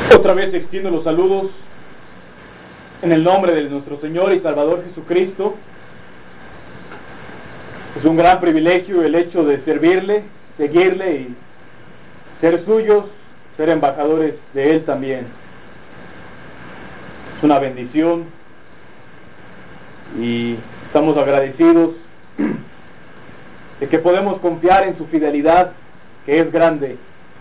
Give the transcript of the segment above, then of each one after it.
Otra vez extiendo los saludos en el nombre de nuestro Señor y Salvador Jesucristo. Es un gran privilegio el hecho de servirle, seguirle y ser suyos, ser embajadores de Él también. Es una bendición y estamos agradecidos de que podemos confiar en su fidelidad, que es grande.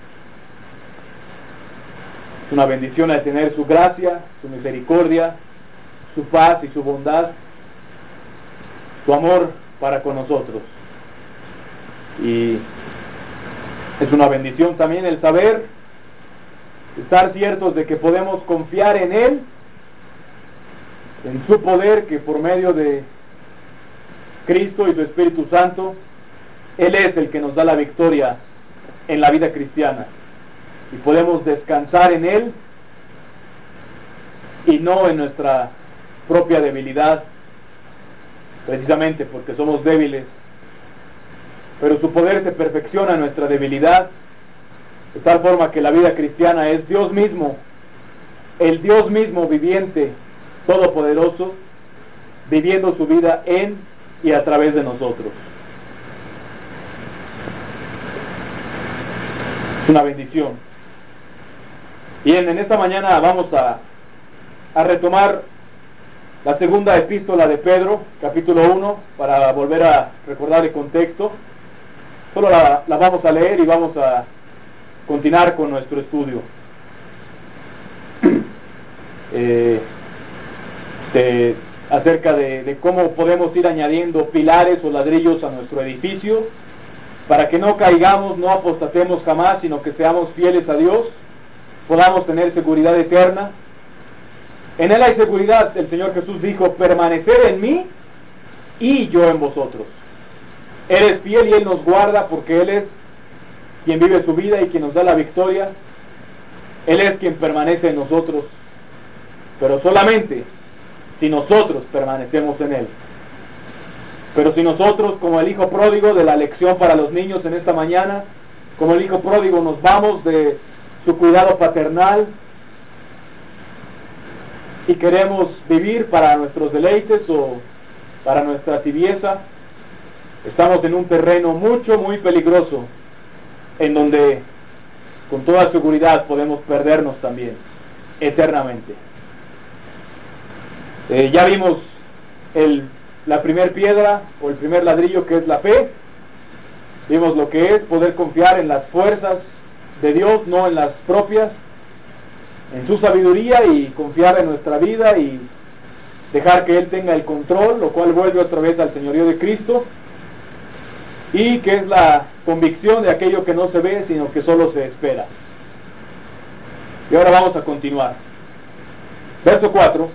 Es una bendición al tener su gracia, su misericordia, su paz y su bondad, su amor para con nosotros. Y es una bendición también el saber, estar ciertos de que podemos confiar en Él, en su poder, que por medio de Cristo y su Espíritu Santo, Él es el que nos da la victoria en la vida cristiana. Y podemos descansar en Él y no en nuestra propia debilidad, precisamente porque somos débiles. Pero su poder se perfecciona en nuestra debilidad, de tal forma que la vida cristiana es Dios mismo, el Dios mismo viviente, todopoderoso, viviendo su vida en y a través de nosotros. Es una bendición. Bien, en esta mañana vamos a retomar la segunda epístola de Pedro, capítulo 1, para volver a recordar el contexto. Solo la vamos a leer y vamos a continuar con nuestro estudio. Acerca de cómo podemos ir añadiendo pilares o ladrillos a nuestro edificio, para que no caigamos, no apostatemos jamás, sino que seamos fieles a Dios, podamos tener seguridad eterna. En Él hay seguridad. El Señor Jesús dijo: permanecer en mí y yo en vosotros. Él es fiel y Él nos guarda, porque Él es quien vive su vida y quien nos da la victoria. Él es quien permanece en nosotros, pero solamente si nosotros permanecemos en Él. Pero si nosotros, como el hijo pródigo, de la lección para los niños en esta mañana, como el hijo pródigo, nos vamos de su cuidado paternal y queremos vivir para nuestros deleites o para nuestra tibieza, estamos en un terreno muy peligroso, en donde con toda seguridad podemos perdernos también eternamente. Ya vimos la primer piedra o el primer ladrillo, que es la fe. Vimos lo que es poder confiar en las fuerzas de Dios, no en las propias, en su sabiduría, y confiar en nuestra vida y dejar que Él tenga el control, lo cual vuelve otra vez al señorío de Cristo, y que es la convicción de aquello que no se ve, sino que solo se espera. Y ahora vamos a continuar. Verso 4: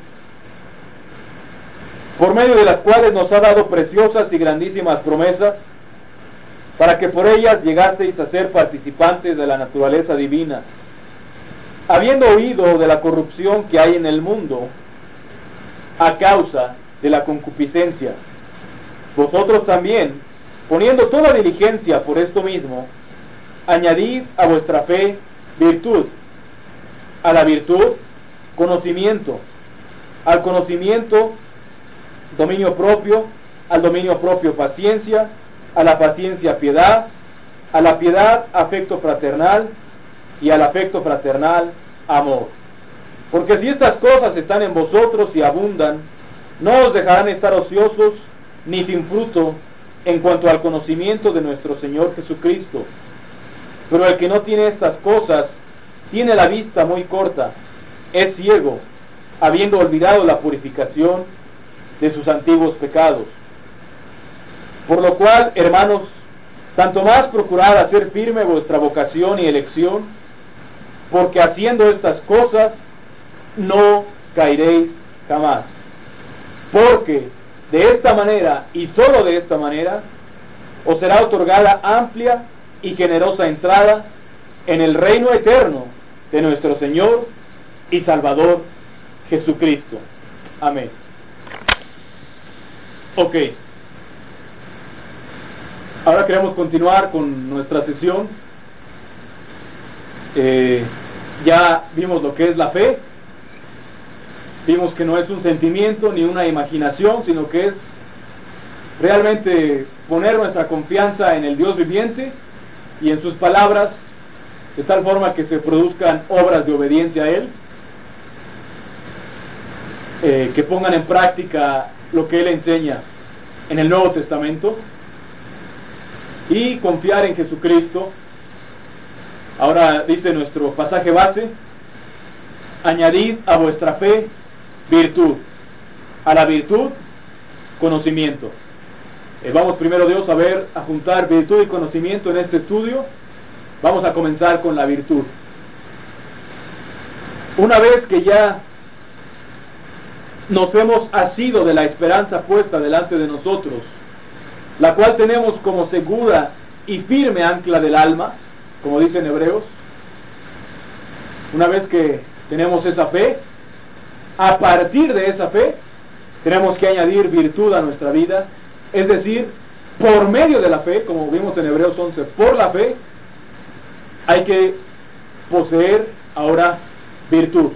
por medio de las cuales nos ha dado preciosas y grandísimas promesas, para que por ellas llegaseis a ser participantes de la naturaleza divina, habiendo oído de la corrupción que hay en el mundo a causa de la concupiscencia. Vosotros también, poniendo toda diligencia por esto mismo, añadid a vuestra fe virtud, a la virtud conocimiento, al conocimiento dominio propio, al dominio propio paciencia, a la paciencia piedad, a la piedad afecto fraternal, y al afecto fraternal amor. Porque si estas cosas están en vosotros y abundan, no os dejarán estar ociosos ni sin fruto en cuanto al conocimiento de nuestro Señor Jesucristo. Pero el que no tiene estas cosas tiene la vista muy corta, es ciego, habiendo olvidado la purificación de sus antiguos pecados. Por lo cual, hermanos, tanto más procurad hacer firme vuestra vocación y elección, porque haciendo estas cosas no caeréis jamás. Porque de esta manera, y sólo de esta manera, os será otorgada amplia y generosa entrada en el reino eterno de nuestro Señor y Salvador Jesucristo. Amén. Ok. Ahora queremos continuar con nuestra sesión. Ya vimos lo que es la fe. Vimos que no es un sentimiento ni una imaginación, sino que es realmente poner nuestra confianza en el Dios viviente y en sus palabras, de tal forma que se produzcan obras de obediencia a Él, que pongan en práctica lo que Él enseña en el Nuevo Testamento, y confiar en Jesucristo. Ahora dice nuestro pasaje base: añadid a vuestra fe virtud, a la virtud conocimiento. Vamos primero, Dios, a juntar virtud y conocimiento en este estudio. Vamos a comenzar con la virtud. Una vez que ya nos hemos asido de la esperanza puesta delante de nosotros, la cual tenemos como segura y firme ancla del alma, como dice en Hebreos, una vez que tenemos esa fe, a partir de esa fe tenemos que añadir virtud a nuestra vida, es decir, por medio de la fe, como vimos en Hebreos 11, por la fe hay que poseer ahora virtud.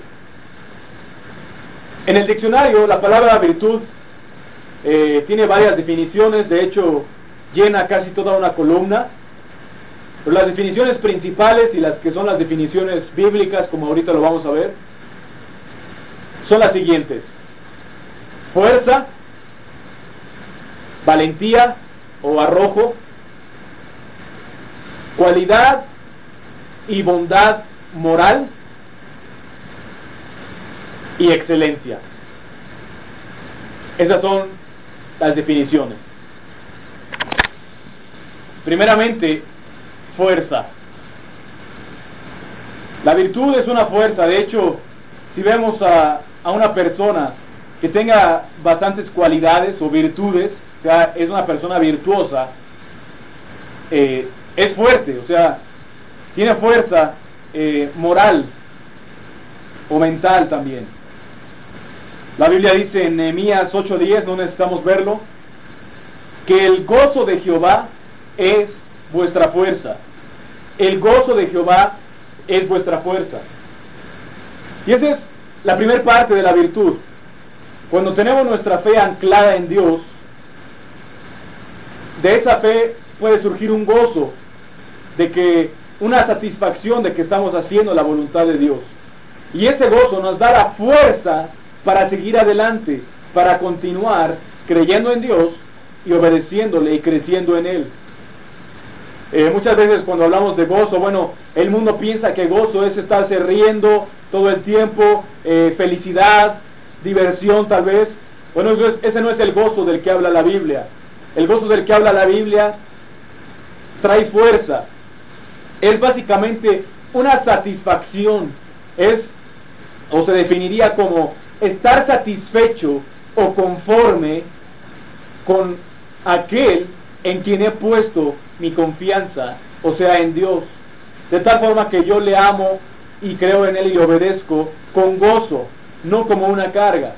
En el diccionario la palabra virtud tiene varias definiciones, de hecho llena casi toda una columna, pero las definiciones principales y las que son las definiciones bíblicas, como ahorita lo vamos a ver, son las siguientes: fuerza, valentía o arrojo, cualidad y bondad moral y excelencia. Esas son las definiciones. Primeramente, fuerza. La virtud es una fuerza. De hecho, si vemos a una persona que tenga bastantes cualidades o virtudes, o sea, es una persona virtuosa, es fuerte, o sea, tiene fuerza moral o mental también. La Biblia dice en Nehemías 8:10, no necesitamos verlo, que el gozo de Jehová es vuestra fuerza. El gozo de Jehová es vuestra fuerza. Y esa es la primera parte de la virtud. Cuando tenemos nuestra fe anclada en Dios, de esa fe puede surgir un gozo, de que una satisfacción de que estamos haciendo la voluntad de Dios. Y ese gozo nos da la fuerza para seguir adelante, para continuar creyendo en Dios y obedeciéndole y creciendo en Él. Muchas veces cuando hablamos de gozo, bueno, el mundo piensa que gozo es estarse riendo todo el tiempo, felicidad, diversión tal vez. Bueno, ese no es el gozo del que habla la Biblia. El gozo del que habla la Biblia trae fuerza. Es básicamente una satisfacción. O se definiría como estar satisfecho o conforme con aquel en quien he puesto mi confianza, o sea, en Dios, de tal forma que yo le amo y creo en Él y le obedezco con gozo, no como una carga.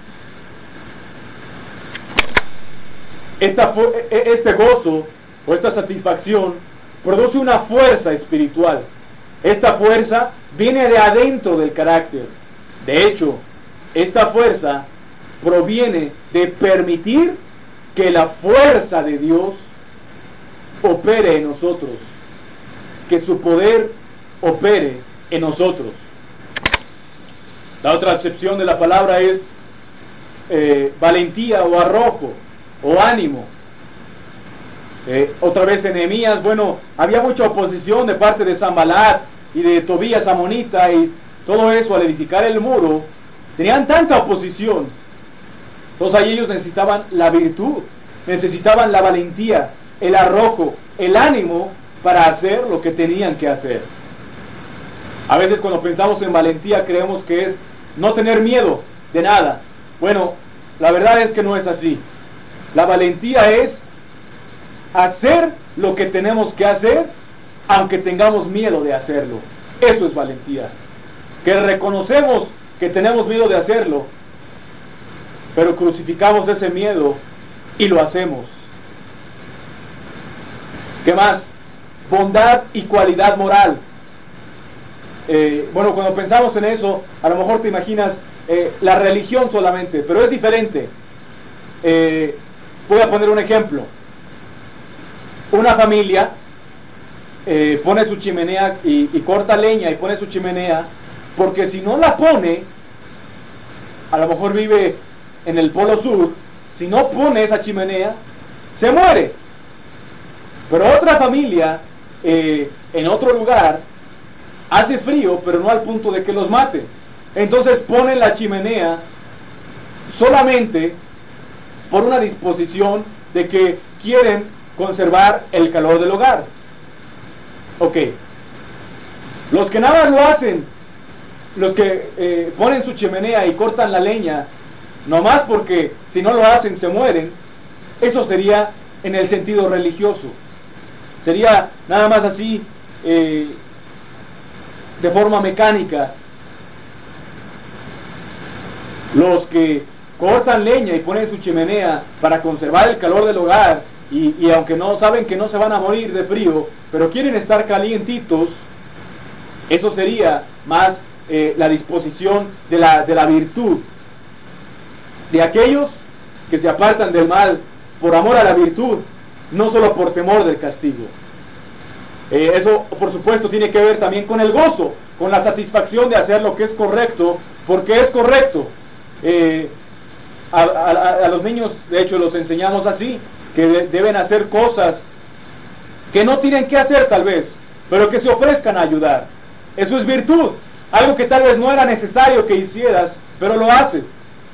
Este gozo o esta satisfacción produce una fuerza espiritual. Esta fuerza viene de adentro del carácter. De hecho, esta fuerza proviene de permitir que la fuerza de Dios opere en nosotros, que su poder opere en nosotros. La otra acepción de la palabra es valentía o arrojo o ánimo. Otra vez en Nehemías, bueno, había mucha oposición de parte de Sanbalat y de Tobías amonita y todo eso al edificar el muro. Tenían tanta oposición. Entonces ahí ellos necesitaban la virtud, necesitaban la valentía, el arrojo, el ánimo para hacer lo que tenían que hacer. A veces cuando pensamos en valentía creemos que es no tener miedo de nada. Bueno, la verdad es que no es así. La valentía es hacer lo que tenemos que hacer aunque tengamos miedo de hacerlo. Eso es valentía. Que reconocemos que tenemos miedo de hacerlo, pero crucificamos ese miedo y lo hacemos. ¿Qué más? Bondad y cualidad moral. bueno, cuando pensamos en eso, a lo mejor te imaginas la religión solamente, pero es diferente. Voy a poner un ejemplo. Una familia pone su chimenea y corta leña y pone su chimenea, porque si no la pone, a lo mejor vive en el polo sur, si no pone esa chimenea, se muere. Pero otra familia en otro lugar hace frío, pero no al punto de que los mate. Entonces ponen la chimenea solamente por una disposición de que quieren conservar el calor del hogar. Ok. Los que nada lo hacen, los que ponen su chimenea y cortan la leña, nomás porque si no lo hacen se mueren, eso sería en el sentido religioso. Sería nada más así, de forma mecánica. Los que cortan leña y ponen su chimenea para conservar el calor del hogar, y aunque no saben que no se van a morir de frío, pero quieren estar calientitos, eso sería más la disposición de la virtud. De aquellos que se apartan del mal por amor a la virtud, no solo por temor del castigo. Eso, por supuesto, tiene que ver también con el gozo, con la satisfacción de hacer lo que es correcto, porque es correcto. A los niños, de hecho, los enseñamos así, que deben hacer cosas que no tienen que hacer tal vez, pero que se ofrezcan a ayudar. Eso es virtud, algo que tal vez no era necesario que hicieras, pero lo haces.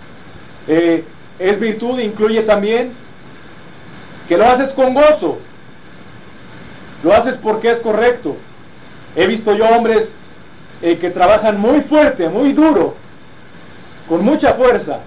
Es virtud, incluye también que lo haces con gozo, lo haces porque es correcto. He visto yo hombres que trabajan muy fuerte, muy duro, con mucha fuerza,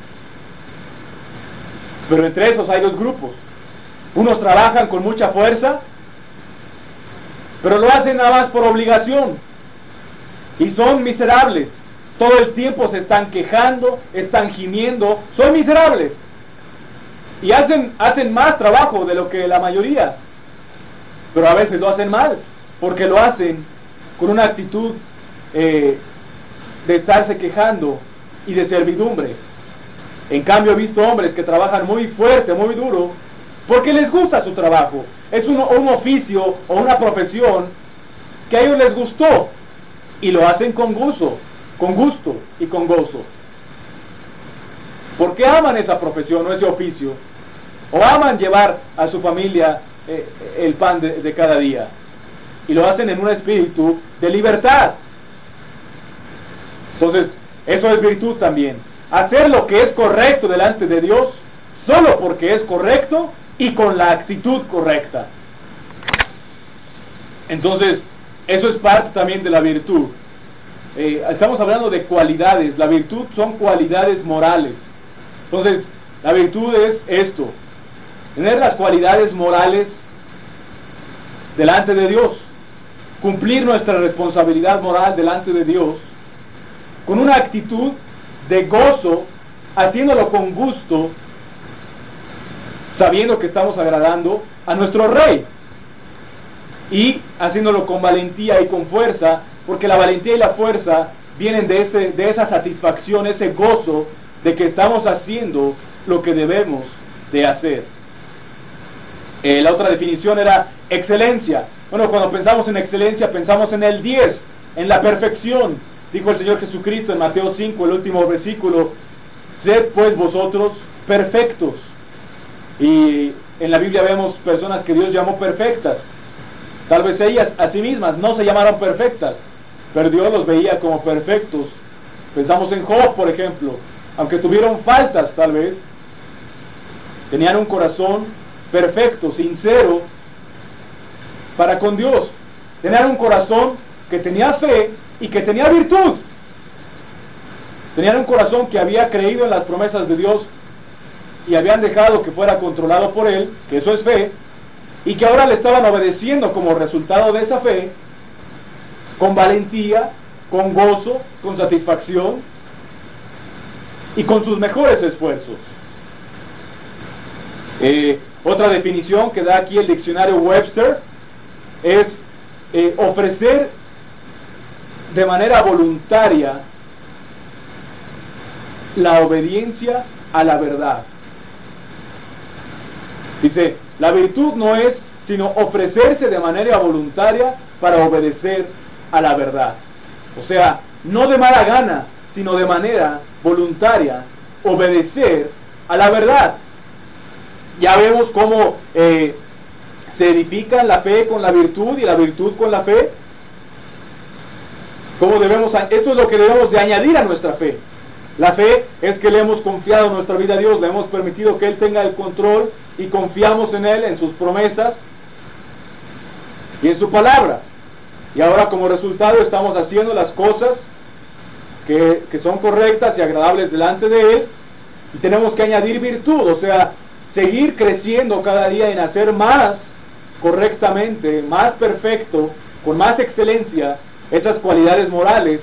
pero entre esos hay dos grupos. Unos trabajan con mucha fuerza, pero lo hacen nada más por obligación, y son miserables. Todo el tiempo se están quejando, están gimiendo, son miserables. Y hacen más trabajo de lo que la mayoría, pero a veces lo hacen mal, porque lo hacen con una actitud de estarse quejando y de servidumbre. En cambio, he visto hombres que trabajan muy fuerte, muy duro, porque les gusta su trabajo. Es un oficio o una profesión que a ellos les gustó, y lo hacen con gusto y con gozo. Porque aman esa profesión o ese oficio, o aman llevar a su familia el pan de cada día, y lo hacen en un espíritu de libertad. Entonces, eso es virtud también. Hacer lo que es correcto delante de Dios, solo porque es correcto y con la actitud correcta. Entonces, eso es parte también de la virtud. Estamos hablando de cualidades. La virtud son cualidades morales. Entonces, la virtud es esto: tener las cualidades morales delante de Dios, cumplir nuestra responsabilidad moral delante de Dios, con una actitud de gozo, haciéndolo con gusto, sabiendo que estamos agradando a nuestro Rey, y haciéndolo con valentía y con fuerza, porque la valentía y la fuerza vienen de esa satisfacción, ese gozo de que estamos haciendo lo que debemos de hacer. La otra definición era excelencia. Bueno, cuando pensamos en excelencia, pensamos en el 10, en la perfección. Dijo el Señor Jesucristo en Mateo 5, el último versículo: sed pues vosotros perfectos. Y en la Biblia vemos personas que Dios llamó perfectas. Tal vez ellas a sí mismas no se llamaron perfectas, pero Dios los veía como perfectos. Pensamos en Job, por ejemplo. Aunque tuvieron faltas tal vez, tenían un corazón perfecto, sincero para con Dios. Tenían un corazón que tenía fe y que tenía virtud. Tenían un corazón que había creído en las promesas de Dios y habían dejado que fuera controlado por Él, que eso es fe, y que ahora le estaban obedeciendo como resultado de esa fe, con valentía, con gozo, con satisfacción y con sus mejores esfuerzos. Otra definición que da aquí el diccionario Webster es ofrecer de manera voluntaria la obediencia a la verdad. Dice, la virtud no es sino ofrecerse de manera voluntaria para obedecer a la verdad. O sea, no de mala gana, sino de manera voluntaria, obedecer a la verdad. Ya vemos cómo se edifica la fe con la virtud y la virtud con la fe. Esto es lo que debemos de añadir a nuestra fe. La fe es que le hemos confiado nuestra vida a Dios, le hemos permitido que Él tenga el control y confiamos en Él, en sus promesas y en su palabra. Y ahora como resultado estamos haciendo las cosas que son correctas y agradables delante de Él, y tenemos que añadir virtud, o sea, seguir creciendo cada día en hacer más correctamente, más perfecto, con más excelencia, esas cualidades morales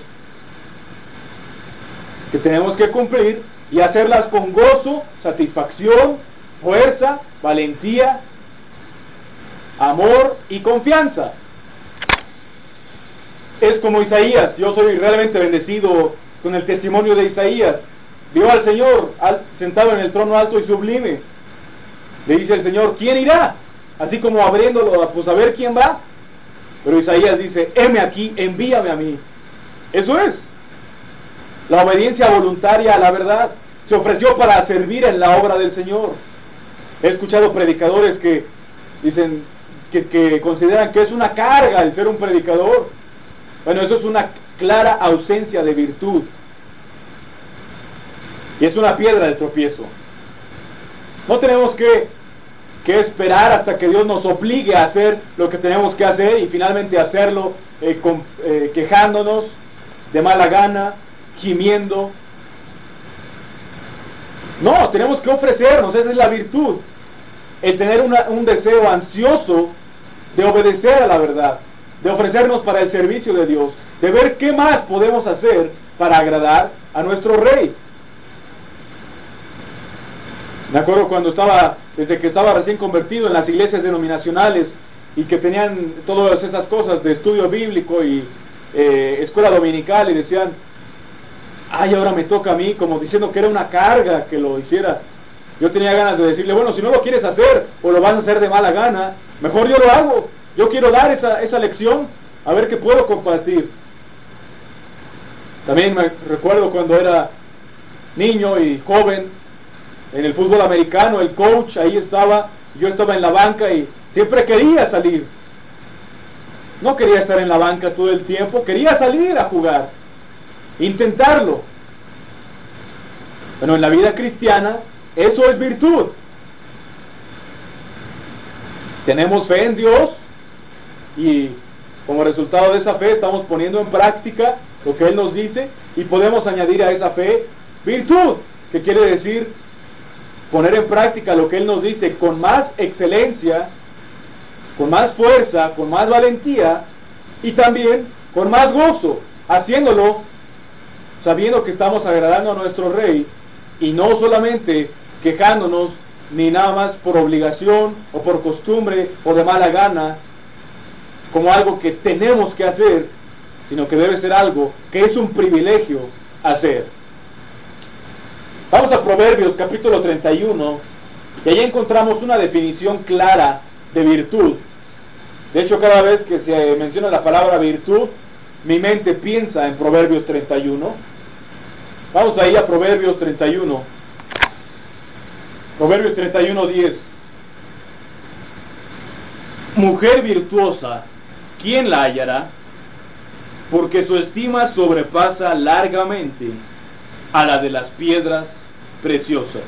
que tenemos que cumplir y hacerlas con gozo, satisfacción, fuerza, valentía, amor y confianza. Es como Isaías. Yo soy realmente bendecido con el testimonio de Isaías. Vio al Señor sentado en el trono alto y sublime. Le dice el Señor, ¿quién irá? Así como abriéndolo, pues a ver quién va. Pero Isaías dice, heme aquí, envíame a mí. Eso es la obediencia voluntaria a la verdad. Se ofreció para servir en la obra del Señor. He escuchado predicadores que dicen que consideran que es una carga el ser un predicador. Bueno, eso es una clara ausencia de virtud. Y es una piedra de tropiezo. No tenemos que esperar hasta que Dios nos obligue a hacer lo que tenemos que hacer y finalmente hacerlo quejándonos de mala gana, gimiendo. No, tenemos que ofrecernos, esa es la virtud. El tener un deseo ansioso de obedecer a la verdad, de ofrecernos para el servicio de Dios, de ver qué más podemos hacer para agradar a nuestro Rey. Me acuerdo desde que estaba recién convertido en las iglesias denominacionales y que tenían todas esas cosas de estudio bíblico y escuela dominical y decían, ay, ahora me toca a mí, como diciendo que era una carga que lo hiciera. Yo tenía ganas de decirle, bueno, si no lo quieres hacer o lo vas a hacer de mala gana, mejor yo lo hago. Yo quiero dar esa lección, a ver qué puedo compartir. También me recuerdo cuando era niño y joven, en el fútbol americano, el coach ahí estaba, yo estaba en la banca y siempre quería salir. No quería estar en la banca todo el tiempo, quería salir a jugar, intentarlo. Bueno, en la vida cristiana, eso es virtud. Tenemos fe en Dios y como resultado de esa fe estamos poniendo en práctica lo que Él nos dice y podemos añadir a esa fe virtud, que quiere decir poner en práctica lo que Él nos dice con más excelencia, con más fuerza, con más valentía y también con más gozo, haciéndolo sabiendo que estamos agradando a nuestro Rey y no solamente quejándonos ni nada más por obligación o por costumbre o de mala gana, como algo que tenemos que hacer, sino que debe ser algo que es un privilegio hacer. Vamos a Proverbios capítulo 31 y allí encontramos una definición clara de virtud. De hecho, cada vez que se menciona la palabra virtud, mi mente piensa en Proverbios 31. Vamos ahí a Proverbios 31. Proverbios 31:10. Mujer virtuosa, ¿quién la hallará? Porque su estima sobrepasa largamente a la de las piedras preciosas.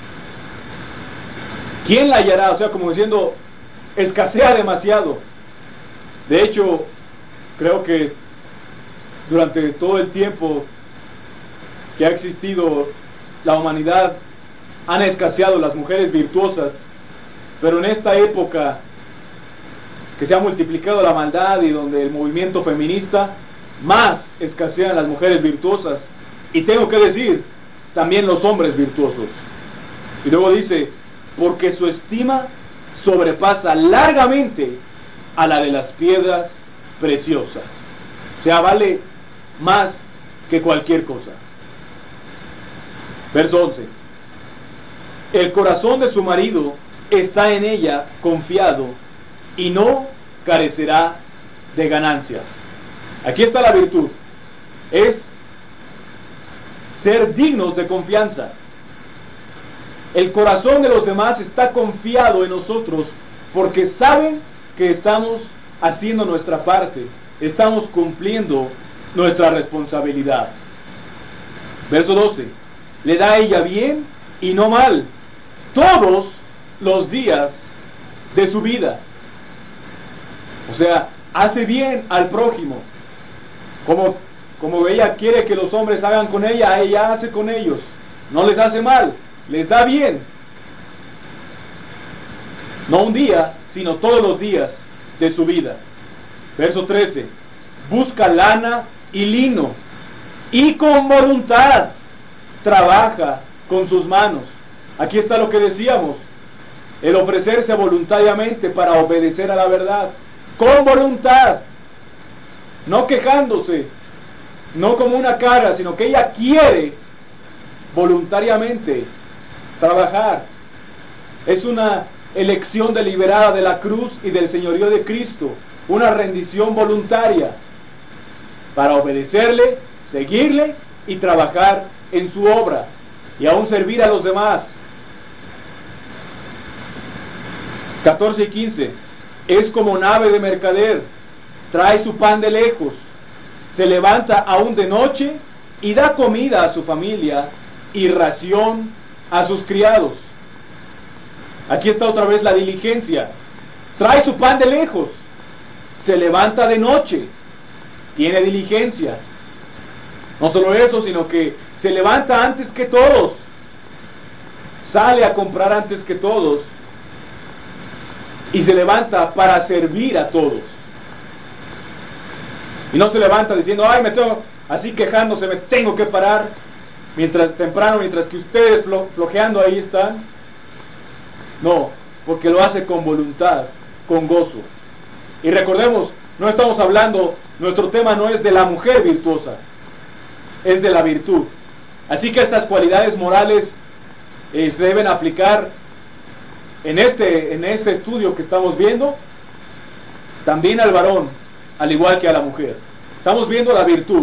¿Quién la hallará? O sea, como diciendo, escasea demasiado. De hecho, creo que durante todo el tiempo que ha existido la humanidad, han escaseado las mujeres virtuosas, pero en esta época que se ha multiplicado la maldad y donde el movimiento feminista, más escasean las mujeres virtuosas, y tengo que decir, también los hombres virtuosos. Y luego dice, porque su estima sobrepasa largamente a la de las piedras preciosas. O sea, vale más que cualquier cosa. Verso 11. El corazón de su marido está en ella confiado y no carecerá de ganancias. Aquí está la virtud. Es ser dignos de confianza. El corazón de los demás está confiado en nosotros porque saben que estamos haciendo nuestra parte, estamos cumpliendo nuestra responsabilidad. Verso 12. Le da a ella bien y no mal todos los días de su vida. O sea, hace bien al prójimo. Como ella quiere que los hombres hagan con ella, ella hace con ellos. No les hace mal, les da bien. No un día, sino todos los días de su vida. Verso 13. Busca lana y lino, y con voluntad trabaja con sus manos. Aquí está lo que decíamos, el ofrecerse voluntariamente para obedecer a la verdad, con voluntad, no quejándose, no como una carga, sino que ella quiere voluntariamente trabajar. Es una elección deliberada de la cruz y del señorío de Cristo, una rendición voluntaria para obedecerle, seguirle y trabajar en su obra y aún servir a los demás. 14 y 15. Es como nave de mercader, trae su pan de lejos, se levanta aún de noche y da comida a su familia y ración a sus criados. Aquí está otra vez la diligencia. Trae su pan de lejos, se levanta de noche, tiene diligencia. No solo eso, sino que se levanta antes que todos, sale a comprar antes que todos y se levanta para servir a todos. Y no se levanta diciendo, ay, me tengo, así quejándose, me tengo que parar mientras que ustedes flojeando ahí están. No, porque lo hace con voluntad, con gozo. Y recordemos, no estamos hablando, nuestro tema no es de la mujer virtuosa, es de la virtud. Así que estas cualidades morales se deben aplicar en este estudio que estamos viendo, también al varón, al igual que a la mujer. Estamos viendo la virtud.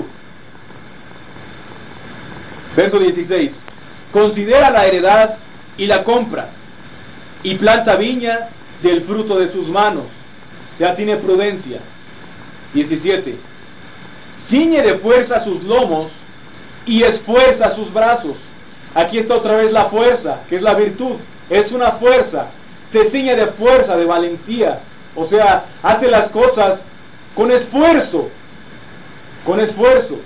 Verso 16. Considera la heredad y la compra, y planta viña del fruto de sus manos. Ya tiene prudencia. 17. Ciñe de fuerza sus lomos y esfuerza sus brazos. Aquí está otra vez la fuerza, que es la virtud. Es una fuerza. Se ciñe de fuerza, de valentía. O sea, hace las cosas con esfuerzo. Con esfuerzo.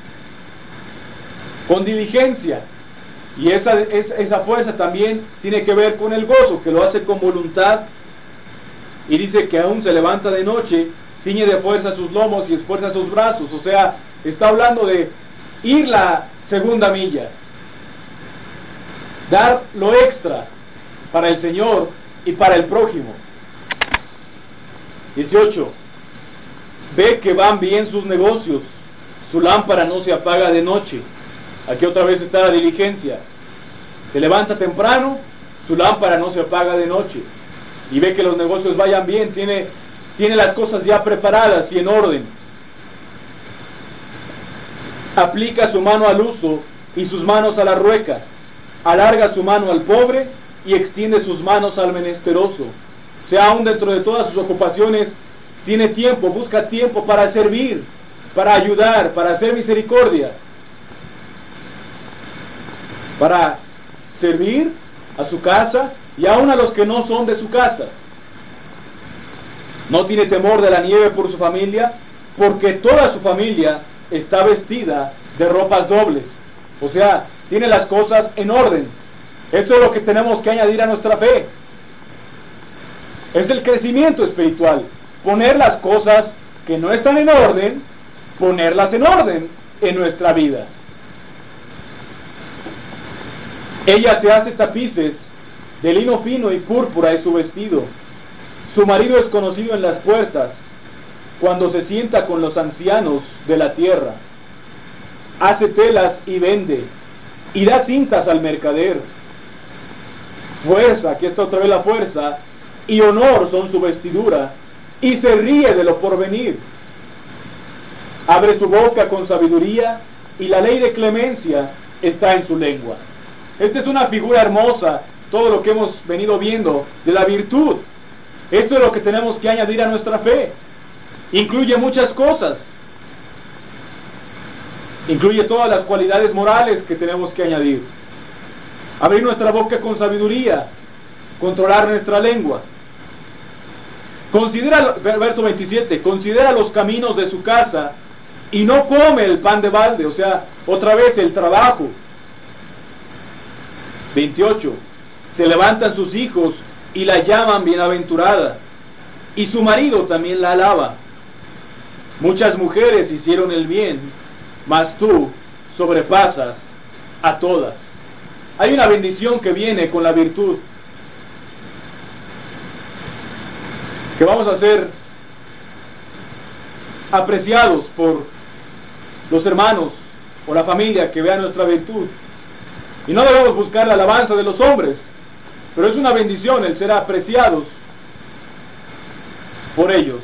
Con diligencia. Y esa fuerza también tiene que ver con el gozo, que lo hace con voluntad. Y dice que aún se levanta de noche, ciñe de fuerza sus lomos y esfuerza sus brazos. O sea, está hablando de ir la segunda milla, dar lo extra para el Señor y para el prójimo. 18. Ve que van bien sus negocios, su lámpara no se apaga de noche. Aquí otra vez está la diligencia. Se levanta temprano, su lámpara no se apaga de noche. Y ve que los negocios vayan bien, tiene las cosas ya preparadas y en orden. Aplica su mano al uso y sus manos a la rueca. Alarga su mano al pobre y extiende sus manos al menesteroso. O sea, aún dentro de todas sus ocupaciones, tiene tiempo, busca tiempo para servir, para ayudar, para hacer misericordia, para servir a su casa y aún a los que no son de su casa. No tiene temor de la nieve por su familia, porque toda su familia está vestida de ropas dobles. O sea, tiene las cosas en orden. Eso es lo que tenemos que añadir a nuestra fe. Es el crecimiento espiritual. Poner las cosas que no están en orden, ponerlas en orden en nuestra vida. Ella se hace tapices de lino fino y púrpura es su vestido. Su marido es conocido en las puertas, cuando se sienta con los ancianos de la tierra. hace telas y vende, y da cintas al mercader. Fuerza, aquí está otra vez la fuerza, y honor son su vestidura, y se ríe de lo porvenir. Abre su boca con sabiduría, y la ley de clemencia está en su lengua. Esta es una figura hermosa, todo lo que hemos venido viendo de la virtud. Esto es lo que tenemos que añadir a nuestra fe. Incluye muchas cosas. Incluye todas las cualidades morales que tenemos que añadir. Abrir nuestra boca con sabiduría, controlar nuestra lengua. Considera, verso 27, considera los caminos de su casa y no come el pan de balde, o sea, otra vez el trabajo. 28, se levantan sus hijos y la llaman bienaventurada, y su marido también la alaba. Muchas mujeres hicieron el bien, mas tú sobrepasas a todas. Hay una bendición que viene con la virtud, que vamos a ser apreciados por los hermanos o la familia que vea nuestra virtud. Y no debemos buscar la alabanza de los hombres, pero es una bendición el ser apreciados por ellos.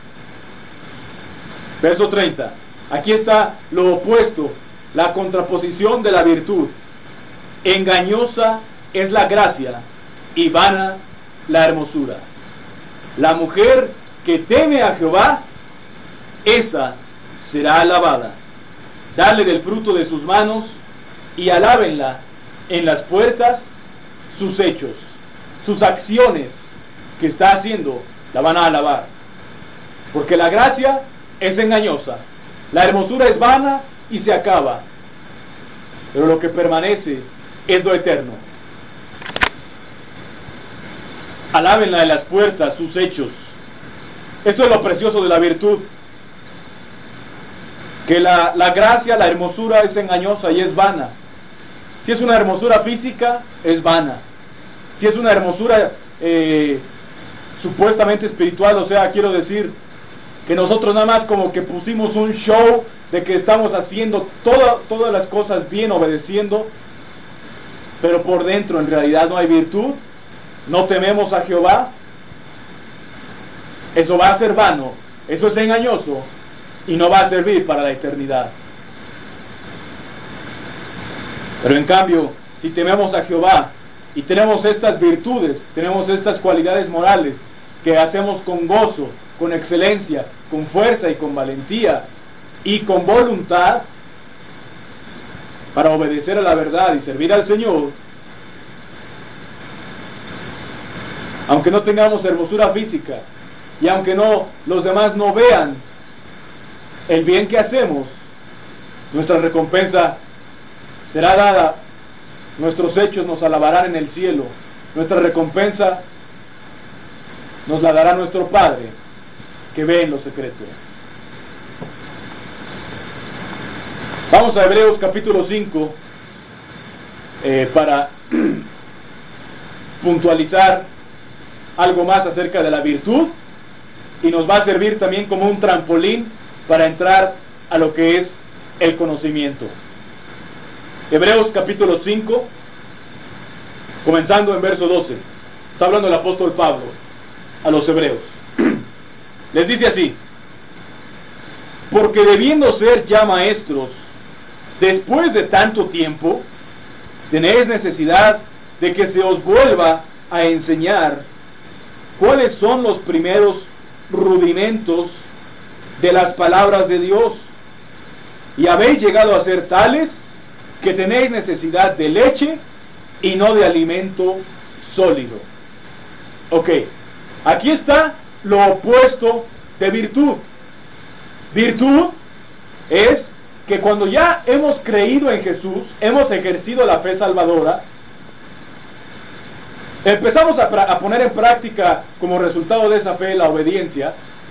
Verso 30. Aquí está lo opuesto, la contraposición de la virtud. Engañosa es la gracia y vana la hermosura. La mujer que teme a Jehová, esa será alabada. Dale del fruto de sus manos y alábenla en las puertas sus hechos. Sus acciones que está haciendo la van a alabar. Porque la gracia es engañosa, la hermosura es vana y se acaba, pero lo que permanece es lo eterno. Alábenla en las puertas sus hechos. Esto es lo precioso de la virtud, que la gracia, la hermosura es engañosa y es vana. Si es una hermosura física, es vana. Si es una hermosura supuestamente espiritual, o sea, quiero decir que nosotros nada más como que pusimos un show de que estamos haciendo todas las cosas bien, obedeciendo, pero por dentro en realidad no hay virtud, no tememos a Jehová, eso va a ser vano, eso es engañoso y no va a servir para la eternidad. Pero en cambio, si tememos a Jehová y tenemos estas virtudes, tenemos estas cualidades morales que hacemos con gozo, con excelencia, con fuerza y con valentía y con voluntad para obedecer a la verdad y servir al Señor, aunque no tengamos hermosura física y aunque los demás no vean el bien que hacemos, nuestra recompensa será dada, nuestros hechos nos alabarán en el cielo, nuestra recompensa nos la dará nuestro Padre que ve en lo secreto. Vamos a Hebreos capítulo 5 para puntualizar algo más acerca de la virtud, y nos va a servir también como un trampolín para entrar a lo que es el conocimiento. Hebreos capítulo 5, comenzando en verso 12. Está hablando el apóstol Pablo a los hebreos. Les dice así: porque debiendo ser ya maestros, después de tanto tiempo, tenéis necesidad de que se os vuelva a enseñar cuáles son los primeros rudimentos de las palabras de Dios, y habéis llegado a ser tales que tenéis necesidad de leche y no de alimento sólido. Ok, aquí está lo opuesto de virtud. Virtud es que cuando ya hemos creído en Jesús, hemos ejercido la fe salvadora, empezamos a poner en práctica como resultado de esa fe la obediencia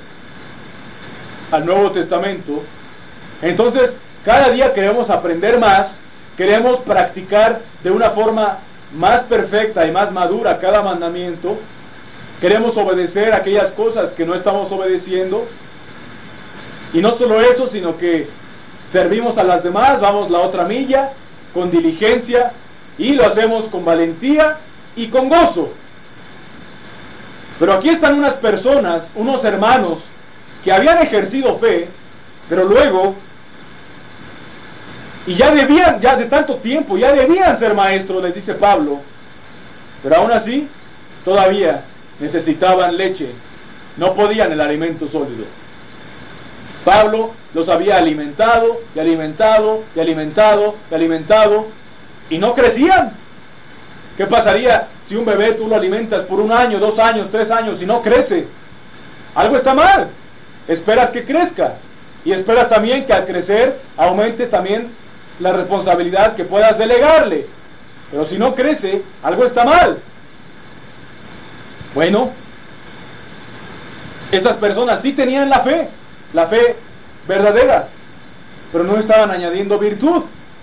al Nuevo Testamento. Entonces cada día queremos aprender más, queremos practicar de una forma más perfecta y más madura cada mandamiento, queremos obedecer aquellas cosas que no estamos obedeciendo, y no solo eso, sino que servimos a las demás, vamos la otra milla, con diligencia, y lo hacemos con valentía y con gozo. Pero aquí están unas personas, unos hermanos, que habían ejercido fe, pero luego, y ya debían, ya de tanto tiempo, ya debían ser maestros, les dice Pablo, pero aún así, todavía necesitaban leche, no podían el alimento sólido. Pablo los había alimentado, y alimentado, y alimentado, y alimentado, y no crecían. ¿Qué pasaría si un bebé tú lo alimentas por 1 año, 2 años, 3 años y no crece? Algo está mal. Esperas que crezca, y esperas también que al crecer aumente también la responsabilidad que puedas delegarle. Pero si no crece, algo está mal. Bueno, esas personas sí tenían la fe verdadera, pero no estaban añadiendo virtud.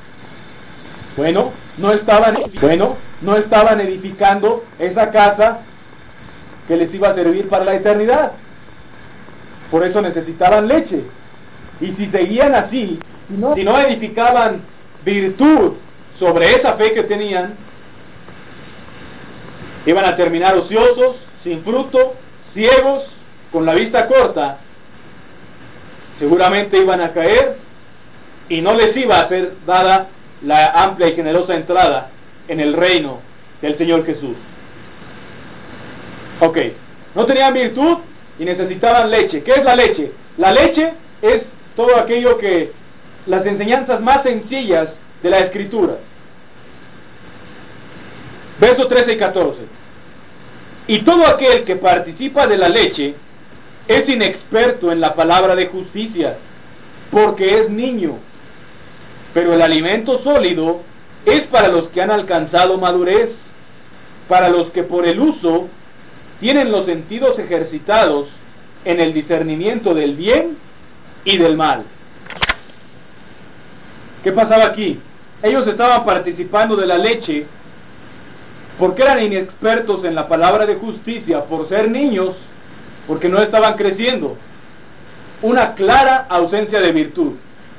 No estaban edificando esa casa que les iba a servir para la eternidad. Por eso necesitaban leche. Y si seguían así, si no edificaban virtud sobre esa fe que tenían, iban a terminar ociosos, sin fruto, ciegos, con la vista corta. Seguramente iban a caer y no les iba a ser dada la amplia y generosa entrada en el reino del Señor Jesús. Ok, no tenían virtud y necesitaban leche. ¿Qué es la leche? La leche es todo aquello que, las enseñanzas más sencillas de la Escritura. Versos 13 y 14. Y todo aquel que participa de la leche es inexperto en la palabra de justicia, porque es niño. Pero el alimento sólido es para los que han alcanzado madurez, para los que por el uso tienen los sentidos ejercitados en el discernimiento del bien y del mal. ¿Qué pasaba aquí? Ellos estaban participando de la leche porque eran inexpertos en la palabra de justicia, por ser niños, porque no estaban creciendo. Una clara ausencia de virtud.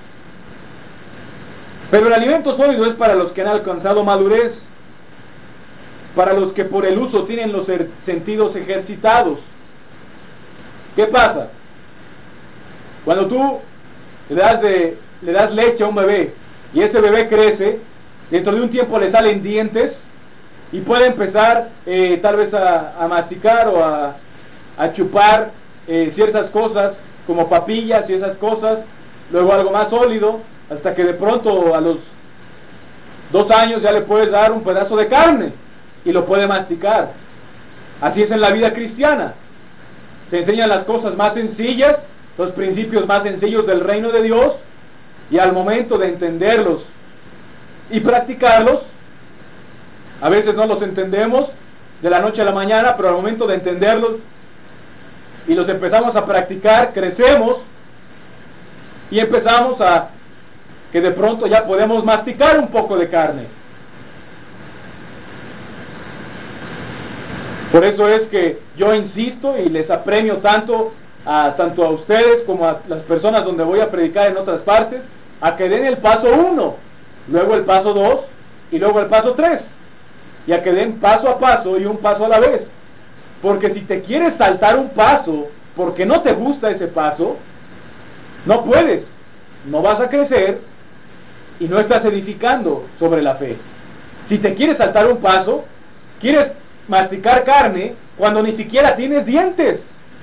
Pero el alimento sólido es para los que han alcanzado madurez, para los que por el uso tienen los sentidos ejercitados. ¿Qué pasa? Cuando tú le das leche a un bebé y ese bebé crece, dentro de un tiempo le salen dientes y puede empezar tal vez a masticar o a chupar ciertas cosas como papillas y esas cosas, luego algo más sólido, hasta que de pronto a los 2 años ya le puedes dar un pedazo de carne y lo puede masticar. Así es en la vida cristiana. Se enseñan las cosas más sencillas, los principios más sencillos del reino de Dios, y al momento de entenderlos y practicarlos, a veces no los entendemos de la noche a la mañana, pero al momento de entenderlos y los empezamos a practicar, crecemos y empezamos a que de pronto ya podemos masticar un poco de carne. Por eso es que yo insisto y les apremio tanto a ustedes como a las personas donde voy a predicar en otras partes, a que den el paso 1, luego el paso 2 y luego el paso 3, y a que den paso a paso y un paso a la vez. Porque si te quieres saltar un paso porque no te gusta ese paso, no puedes, no vas a crecer y no estás edificando sobre la fe. Si te quieres saltar un paso, quieres masticar carne cuando ni siquiera tienes dientes.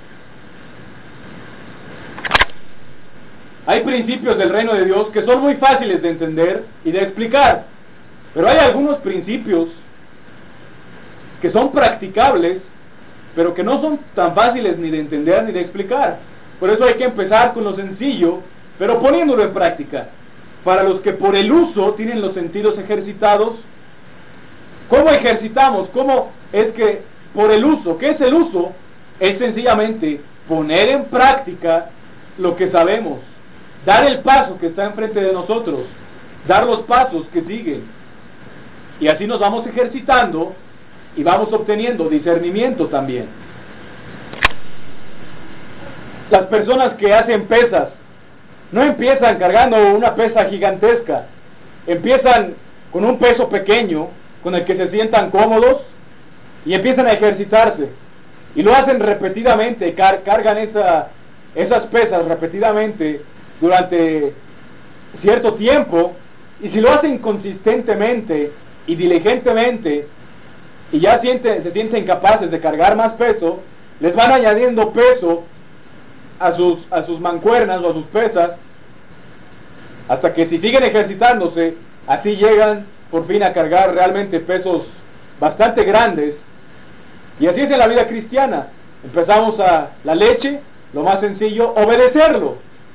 Hay principios del reino de Dios que son muy fáciles de entender y de explicar, pero hay algunos principios que son practicables, pero que no son tan fáciles ni de entender ni de explicar. Por eso hay que empezar con lo sencillo, pero poniéndolo en práctica. Para los que por el uso tienen los sentidos ejercitados, ¿cómo ejercitamos? ¿Cómo es que por el uso? ¿Qué es el uso? Es sencillamente poner en práctica lo que sabemos, dar el paso que está enfrente de nosotros, dar los pasos que siguen, y así nos vamos ejercitando y vamos obteniendo discernimiento también. Las personas que hacen pesas no empiezan cargando una pesa gigantesca, empiezan con un peso pequeño, con el que se sientan cómodos, y empiezan a ejercitarse, y lo hacen repetidamente, cargan esas pesas repetidamente durante cierto tiempo, y si lo hacen consistentemente y diligentemente, y ya se sienten capaces de cargar más peso, les van añadiendo peso a sus mancuernas o a sus pesas, hasta que si siguen ejercitándose, así llegan por fin a cargar realmente pesos bastante grandes. Y así es en la vida cristiana. Empezamos a la leche, lo más sencillo, obedecerlo,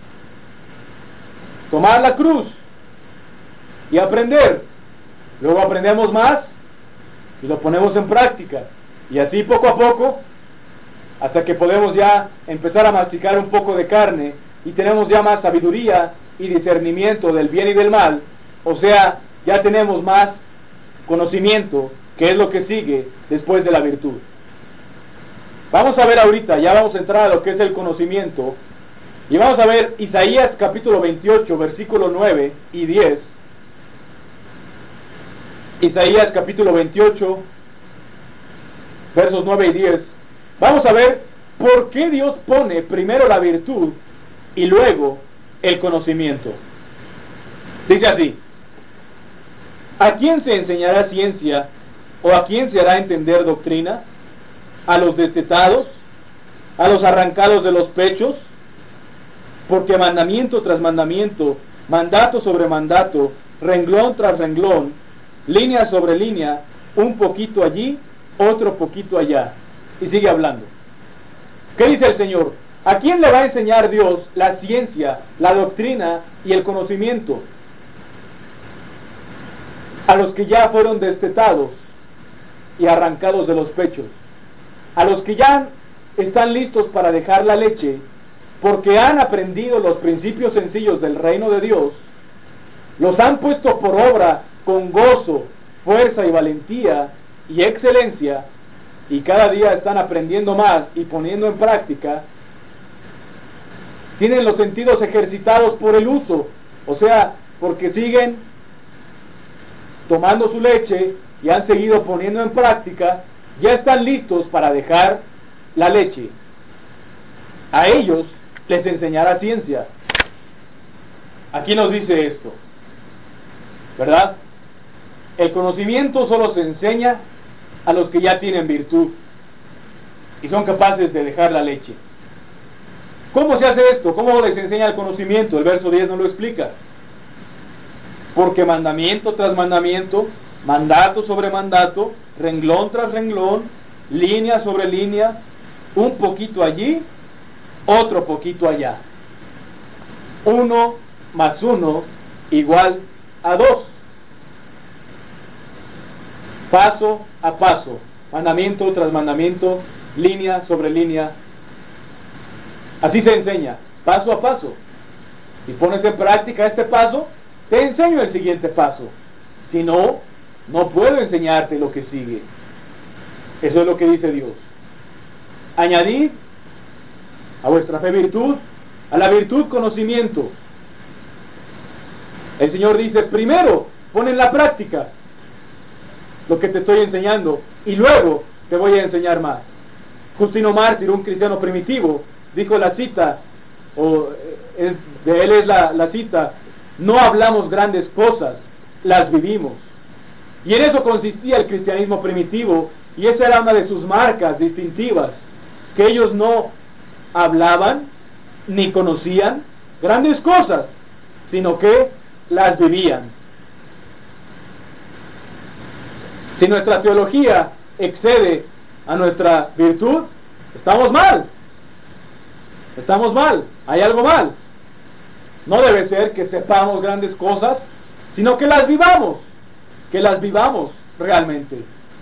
tomar la cruz y aprender. Luego aprendemos más y lo ponemos en práctica, y así poco a poco, hasta que podemos ya empezar a masticar un poco de carne y tenemos ya más sabiduría y discernimiento del bien y del mal. O sea, ya tenemos más conocimiento, que es lo que sigue después de la virtud. Vamos a ver ahorita, ya vamos a entrar a lo que es el conocimiento, y vamos a ver Isaías capítulo 28, versículo 9 y 10. Isaías capítulo 28, versos 9 y 10. Vamos a ver por qué Dios pone primero la virtud y luego el conocimiento. Dice así: ¿a quién se enseñará ciencia o a quién se hará entender doctrina? ¿A los destetados? ¿A los arrancados de los pechos? Porque mandamiento tras mandamiento, mandato sobre mandato, renglón tras renglón, línea sobre línea, un poquito allí, otro poquito allá. Y sigue hablando. ¿Qué dice el Señor? ¿A quién le va a enseñar Dios la ciencia, la doctrina y el conocimiento? A los que ya fueron destetados y arrancados de los pechos, a los que ya están listos para dejar la leche, porque han aprendido los principios sencillos del reino de Dios, los han puesto por obra con gozo, fuerza y valentía y excelencia, y cada día están aprendiendo más y poniendo en práctica. Tienen los sentidos ejercitados por el uso, o sea, porque siguen tomando su leche y han seguido poniendo en práctica, ya están listos para dejar la leche. A ellos les enseñará ciencia. Aquí nos dice esto, ¿verdad? El conocimiento solo se enseña a los que ya tienen virtud y son capaces de dejar la leche. ¿Cómo se hace esto? ¿Cómo les enseña el conocimiento? El verso 10 nos lo explica. Porque mandamiento tras mandamiento, mandato sobre mandato, renglón tras renglón, línea sobre línea, un poquito allí, otro poquito allá. 1 más 1 igual a 2. Paso a paso, mandamiento tras mandamiento, línea sobre línea. Así se enseña, paso a paso. Si pones en práctica este paso, te enseño el siguiente paso. Si no, no puedo enseñarte lo que sigue. Eso es lo que dice Dios. Añadid a vuestra fe virtud, a la virtud conocimiento. El Señor dice, primero pon en la práctica lo que te estoy enseñando y luego te voy a enseñar más. Justino Mártir, un cristiano primitivo, dijo la cita, de él es la cita: no hablamos grandes cosas, las vivimos. Y en eso consistía el cristianismo primitivo, y esa era una de sus marcas distintivas, que ellos no hablaban ni conocían grandes cosas, sino que las vivían. Si nuestra teología excede a nuestra virtud, estamos mal. Estamos mal, hay algo mal. No debe ser que sepamos grandes cosas, sino que las vivamos realmente.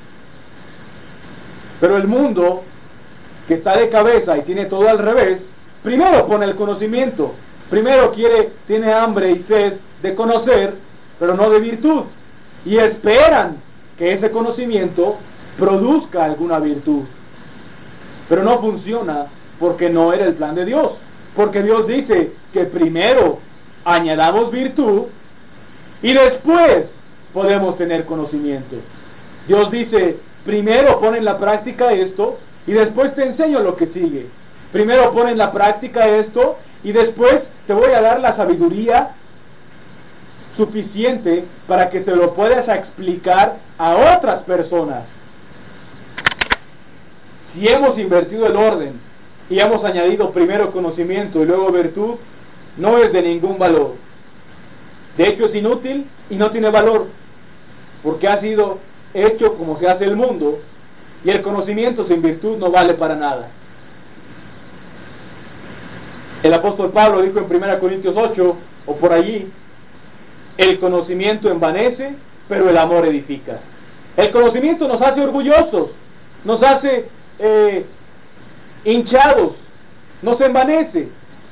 Pero el mundo, que está de cabeza y tiene todo al revés, primero pone el conocimiento, primero tiene hambre y sed de conocer, pero no de virtud, y esperan que ese conocimiento produzca alguna virtud. Pero no funciona, porque no era el plan de Dios. Porque Dios dice que primero añadamos virtud y después podemos tener conocimiento. Dios dice, primero pon en la práctica esto y después te enseño lo que sigue. Primero pon en la práctica esto y después te voy a dar la sabiduría suficiente para que se lo puedas explicar a otras personas. Si hemos invertido el orden y hemos añadido primero conocimiento y luego virtud, no es de ningún valor. De hecho es inútil y no tiene valor, porque ha sido hecho como se hace el mundo, y el conocimiento sin virtud no vale para nada. El apóstol Pablo dijo en 1 Corintios 8, o por allí, el conocimiento envanece, pero el amor edifica. El conocimiento nos hace orgullosos, nos hace hinchados, nos envanece.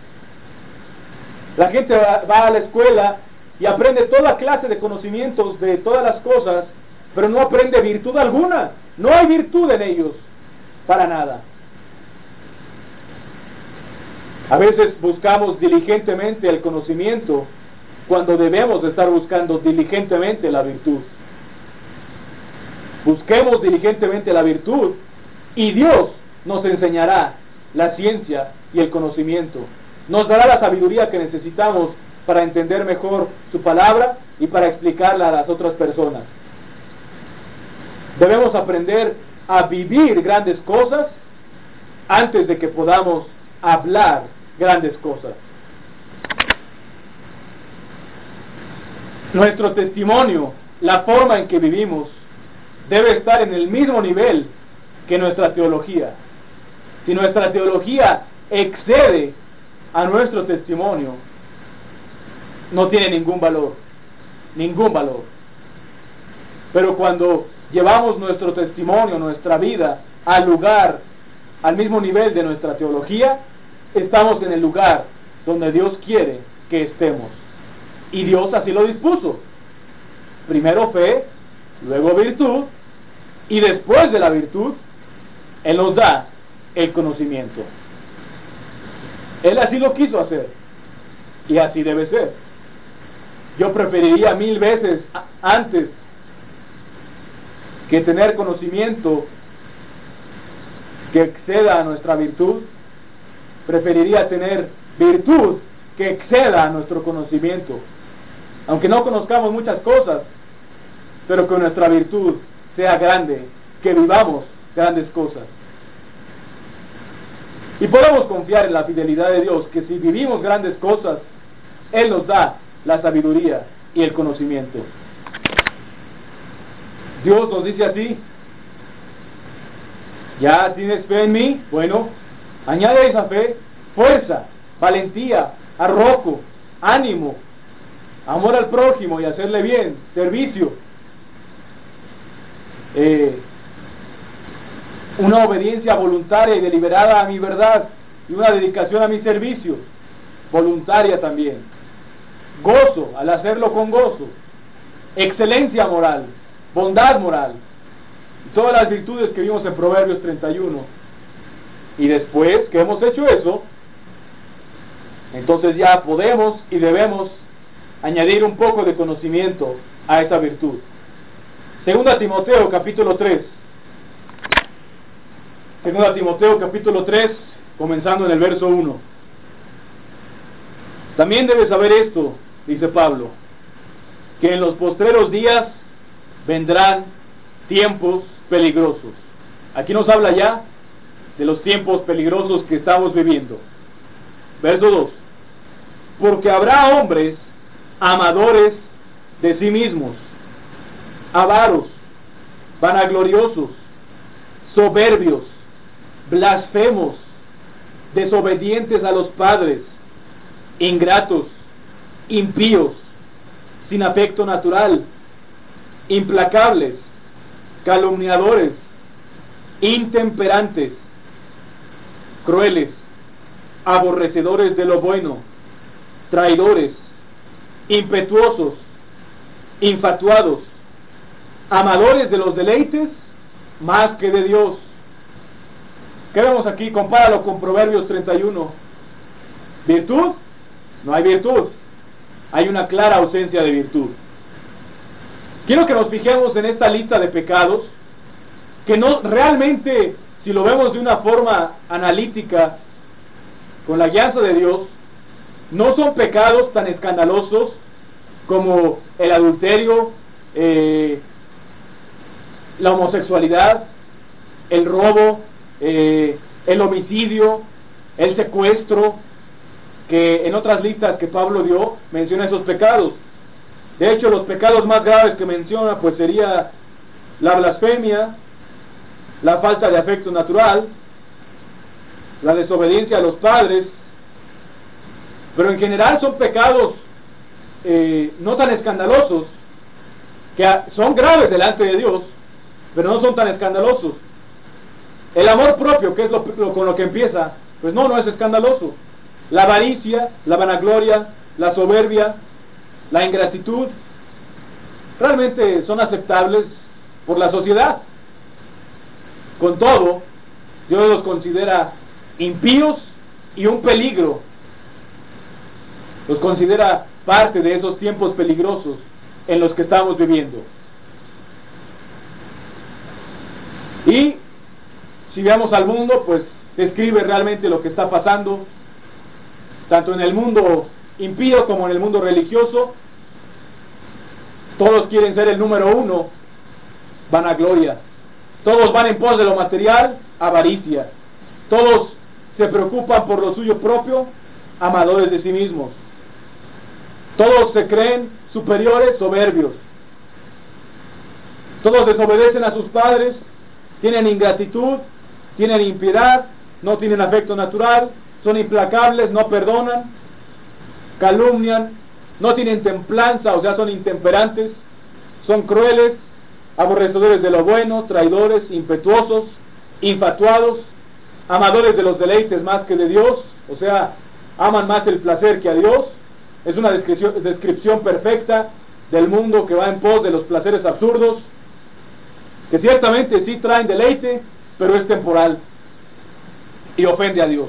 La gente va a la escuela y aprende toda clase de conocimientos de todas las cosas, pero no aprende virtud alguna. No hay virtud en ellos, para nada. A veces buscamos diligentemente el conocimiento cuando debemos estar buscando diligentemente la virtud. Busquemos diligentemente la virtud y Dios nos enseñará la ciencia y el conocimiento. Nos dará la sabiduría que necesitamos para entender mejor su palabra y para explicarla a las otras personas. Debemos aprender a vivir grandes cosas antes de que podamos hablar grandes cosas. Nuestro testimonio, la forma en que vivimos, debe estar en el mismo nivel que nuestra teología. Si nuestra teología excede a nuestro testimonio, no tiene ningún valor, ningún valor. Pero cuando llevamos nuestro testimonio, nuestra vida, al mismo nivel de nuestra teología, estamos en el lugar donde Dios quiere que estemos. Y Dios así lo dispuso. Primero fe, luego virtud, y después de la virtud, Él nos da el conocimiento. Él así lo quiso hacer, y así debe ser. Yo preferiría 1000 veces antes que tener conocimiento que exceda a nuestra virtud, preferiría tener virtud que exceda a nuestro conocimiento. Aunque no conozcamos muchas cosas, pero que nuestra virtud sea grande, que vivamos grandes cosas. Y podemos confiar en la fidelidad de Dios, que si vivimos grandes cosas, Él nos da la sabiduría y el conocimiento. Dios nos dice así: ¿ya tienes fe en mí? Bueno, añade a esa fe fuerza, valentía, arrojo, ánimo, amor al prójimo y hacerle bien, servicio, una obediencia voluntaria y deliberada a mi verdad, y una dedicación a mi servicio, voluntaria también, gozo al hacerlo con gozo, excelencia moral, bondad moral, y todas las virtudes que vimos en Proverbios 31. Y después que hemos hecho eso, entonces ya podemos y debemos añadir un poco de conocimiento a esa virtud. Segunda Timoteo capítulo 3. Segunda Timoteo capítulo 3, comenzando en el verso 1. También debes saber esto, dice Pablo, que en los postreros días vendrán tiempos peligrosos. Aquí nos habla ya de los tiempos peligrosos que estamos viviendo. Verso 2. Porque habrá hombres amadores de sí mismos, avaros, vanagloriosos, soberbios, blasfemos, desobedientes a los padres, ingratos, impíos, sin afecto natural, implacables, calumniadores, intemperantes, crueles, aborrecedores de lo bueno, traidores, impetuosos, infatuados, amadores de los deleites más que de Dios. ¿Qué vemos aquí? Compáralo con Proverbios 31. ¿Virtud? No hay virtud. Hay una clara ausencia de virtud. Quiero que nos fijemos en esta lista de pecados, que no realmente, si lo vemos de una forma analítica, con la guianza de Dios, no son pecados tan escandalosos como el adulterio, la homosexualidad, el robo, el homicidio, el secuestro, que en otras listas que Pablo dio menciona esos pecados. De hecho, los pecados más graves que menciona pues sería la blasfemia, la falta de afecto natural, la desobediencia a los padres, pero en general son pecados no tan escandalosos, que son graves delante de Dios, pero no son tan escandalosos. El amor propio, que es con lo que empieza, pues no es escandaloso. La avaricia, la vanagloria, la soberbia, la ingratitud, realmente son aceptables por la sociedad. Con todo, Dios los considera impíos y un peligro. Los considera parte de esos tiempos peligrosos en los que estamos viviendo. Y si veamos al mundo, pues describe realmente lo que está pasando, tanto en el mundo impío como en el mundo religioso. Todos quieren ser el número uno, vanagloria. Todos van en pos de lo material, avaricia. Todos se preocupan por lo suyo propio, amadores de sí mismos. Todos se creen superiores, soberbios. Todos desobedecen a sus padres, tienen ingratitud, tienen impiedad, no tienen afecto natural, son implacables, no perdonan, calumnian, no tienen templanza, o sea, son intemperantes, son crueles, aborrecedores de lo bueno, traidores, impetuosos, infatuados, amadores de los deleites más que de Dios, o sea, aman más el placer que a Dios. Es una descripción perfecta del mundo que va en pos de los placeres absurdos, que ciertamente sí traen deleite, pero es temporal y ofende a Dios.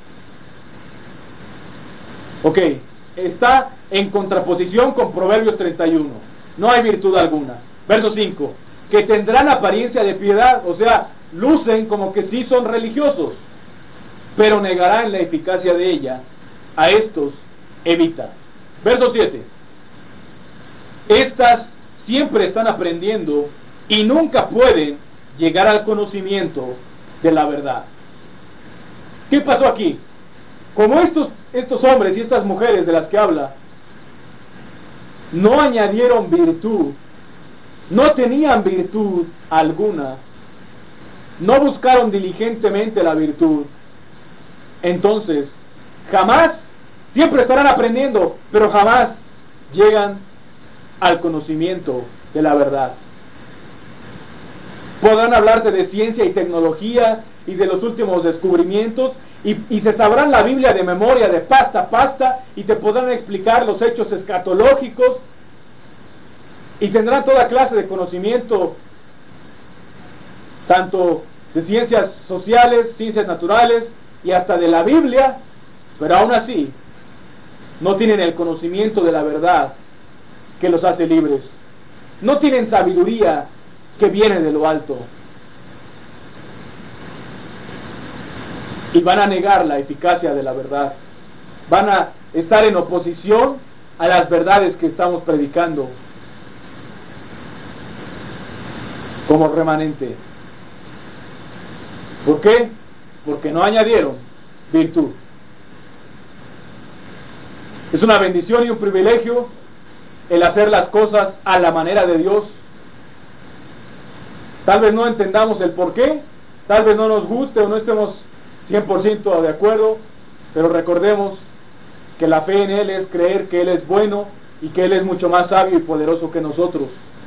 Ok, está en contraposición con Proverbios 31. No hay virtud alguna. Verso 5. Que tendrán apariencia de piedad, o sea, lucen como que sí son religiosos, pero negarán la eficacia de ella. A estos evita. Verso 7. Estas siempre están aprendiendo y nunca pueden llegar al conocimiento de la verdad. ¿Qué pasó aquí? Como estos hombres y estas mujeres de las que habla no añadieron virtud, no tenían virtud alguna, no buscaron diligentemente la virtud, entonces jamás, siempre estarán aprendiendo, pero jamás llegan al conocimiento de la verdad. Podrán hablarte de ciencia y tecnología y de los últimos descubrimientos y se sabrán la Biblia de memoria de pasta a pasta y te podrán explicar los hechos escatológicos y tendrán toda clase de conocimiento, tanto de ciencias sociales, ciencias naturales y hasta de la Biblia, pero aún así no tienen el conocimiento de la verdad que los hace libres. No tienen sabiduría que viene de lo alto. Y van a negar la eficacia de la verdad. Van a estar en oposición a las verdades que estamos predicando como remanente. ¿Por qué? Porque no añadieron virtud. Es una bendición y un privilegio el hacer las cosas a la manera de Dios. Tal vez no entendamos el por qué, tal vez no nos guste o no estemos 100% de acuerdo, pero recordemos que la fe en Él es creer que Él es bueno y que Él es mucho más sabio y poderoso que nosotros.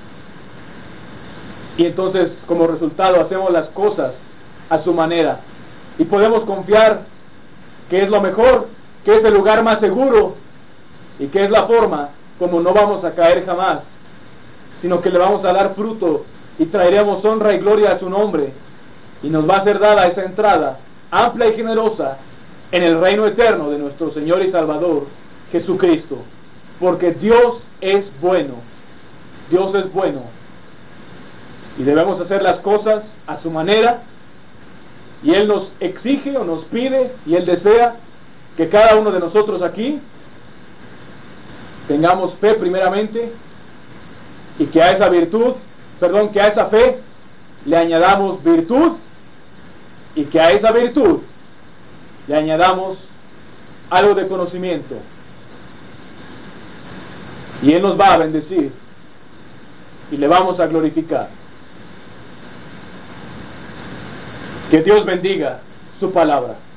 Y entonces, como resultado, hacemos las cosas a su manera. Y podemos confiar que es lo mejor, que es el lugar más seguro y que es la forma como no vamos a caer jamás, sino que le vamos a dar fruto y traeremos honra y gloria a su nombre. Y nos va a ser dada esa entrada amplia y generosa en el reino eterno de nuestro Señor y Salvador, Jesucristo. Porque Dios es bueno. Dios es bueno. Y debemos hacer las cosas a su manera. Y Él nos exige o nos pide y Él desea que cada uno de nosotros aquí tengamos fe primeramente y que a esa que a esa fe le añadamos virtud y que a esa virtud le añadamos algo de conocimiento. Y Él nos va a bendecir y le vamos a glorificar. Que Dios bendiga su palabra.